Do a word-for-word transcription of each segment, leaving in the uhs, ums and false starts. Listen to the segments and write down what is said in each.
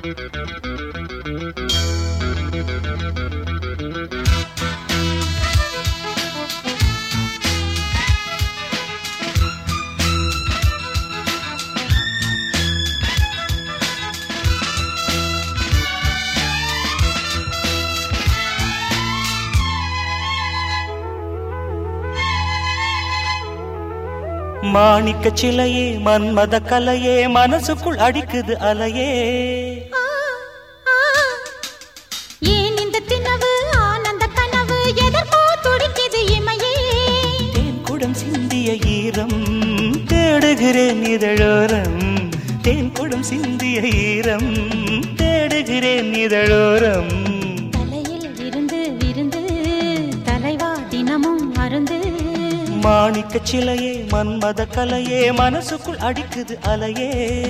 மாணிக்க சிலையே மன்மத கலையே மனசுக்குள் அடிக்குது அலையே. ஏன் இந்த தினவு ஆனந்த கனவு எதற்கோ துடிக்குது இமையே. தேன் குடம் சிந்திய ஈரம் தேடுகிறேன் இதழோரம். தேன் குடம் சிந்திய ஈரம் தேடுகிறேன் இதழோரம். தலையில் இருந்து விருந்து தலைவா தினமும் அருந்து. மாணிக்க சிலையே மன்மத கலையே மனசுக்குள் அடிக்குது அலையே.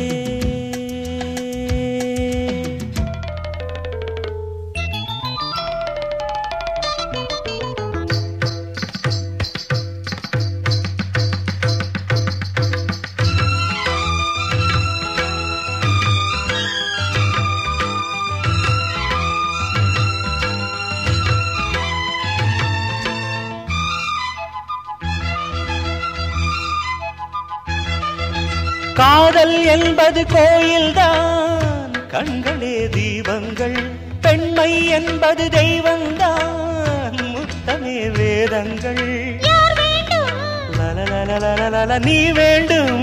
காதல் என்பது கோயில்தான், கண்களே தீபங்கள். பெண்மை என்பது தெய்வந்தான், முத்தமே வேதங்கள். லலலலலலல நீ வேண்டும்,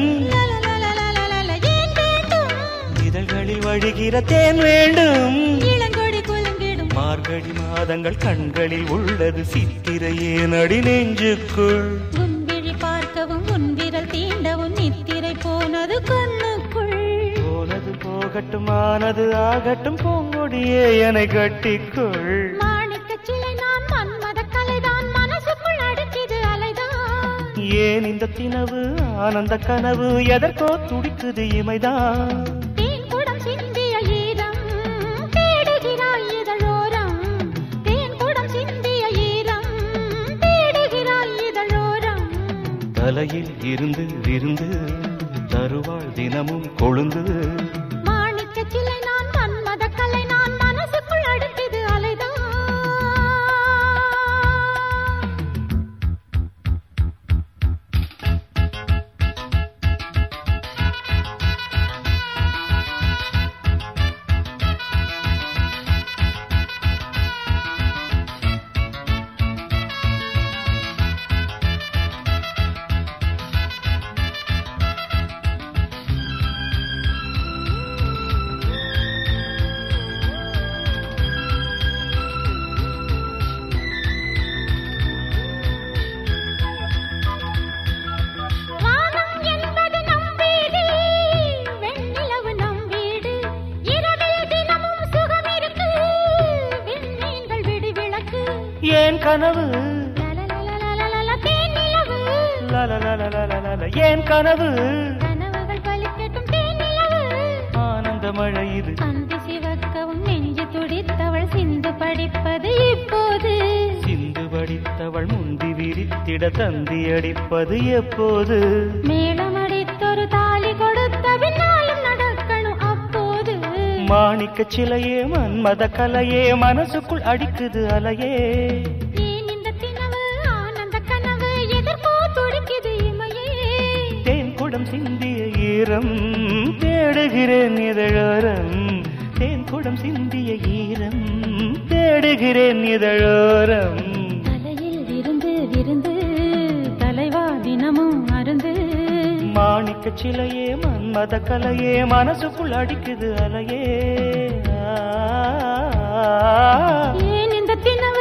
இதழ்களில் வழிகிற தேன் வேண்டும். மார்கழி மாதங்கள் கண்களில் உள்ளது சித்திரையே நடி நெஞ்சுக்குள். பார்க்கவும் உன் விரல் தீண்டவும் நித்திரை போனது கண்ணுக்குள். போனது போகட்டும் ஆனது ஆகட்டும் பூங்கொடியே என்னை கட்டிக்குள். மாணிக்க சிலை நான் மன்மத கலைதான் மனசுக்குள் அடிக்குது அலைதான். ஏன் இந்த தினவு ஆனந்த கனவு எதற்கோ துடிக்குது இமைதான். தேன் குடம் சிந்திய ஈரம் தேடுகிறாய் இதழோரம். தேன் குடம் சிந்திய ஈரம் தேடுகிறாய் இதழோரம். தலையில் இருந்து விருந்து தருவாள் தினமும் கொழுந்து. மாணிக்க சிலை நான் மன்மத கலை நான் மனசுக்குள் அடிக்குது அலைதான். ஏன் கனவு ஏன் கனவு கனவுகள் பலிக்கட்டும் தேனிலவு. ஆனந்த மழை இது அந்தி சிவக்கவும் நெஞ்சு துடித்தவள் சிந்து படிப்பது இப்போது. சிந்து படித்தவள் முந்தி விரித்திட தந்தி அடிப்பது எப்போது. மேளம் அடித்தொரு தாலி கொடுத்த பின்னாலும் நடக்கணும் அப்போது. மாணிக்க சிலையே மன்மத கலையே மனசுக்குள் அடிக்குது அலையே. ஏன் இந்த தினவு ஆனந்த கனவு எதற்கோ துடிக்குது இமையே. தேன் குடம் சிந்திய ஈரம் தேடுகிறேன் இதழோரம். தேன் குடம் சிந்திய ஈரம் தேடுகிறேன் இதழோரம். தலையில் இருந்து விருந்து தலைவா தினமும் அருந்து. மாணிக்க சிலையே மன்மத கலையே மனசுக்குள் அடிக்குது அலையே. ஏன் இந்த தினம்